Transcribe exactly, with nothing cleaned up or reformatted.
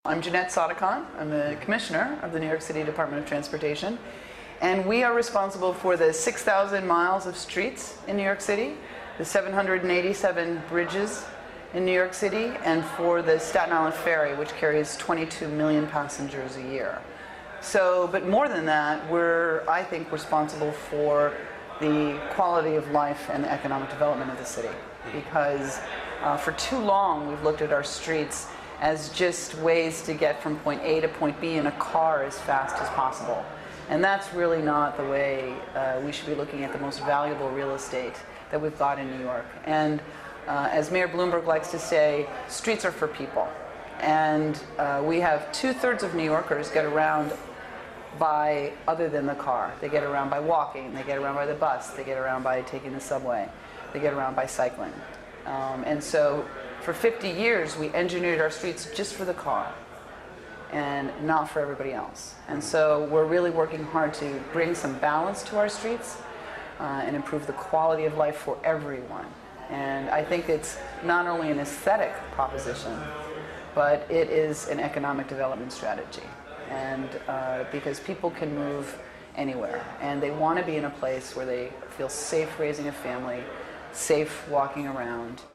I'm Jeanette Sotacon. I'm the Commissioner of the New York City Department of Transportation, and we are responsible for the six thousand miles of streets in New York City, the seven hundred eighty-seven bridges in New York City, and for the Staten Island Ferry, which carries twenty-two million passengers a year. So, but more than that, we're, I think, responsible for the quality of life and the economic development of the city, because uh, for too long we've looked at our streets as just ways to get from point A to point B in a car as fast as possible. And that's really not the way uh, we should be looking at the most valuable real estate that we've got in New York. And uh, as Mayor Bloomberg likes to say, streets are for people. And uh, we have two-thirds of New Yorkers get around by other than the car. They get around by walking, they get around by the bus, they get around by taking the subway, they get around by cycling. Um, and so for fifty years, we engineered our streets just for the car and not for everybody else. And so we're really working hard to bring some balance to our streets uh, and improve the quality of life for everyone. And I think it's not only an aesthetic proposition, but it is an economic development strategy. And uh, because people can move anywhere, and they want to be in a place where they feel safe raising a family, safe walking around.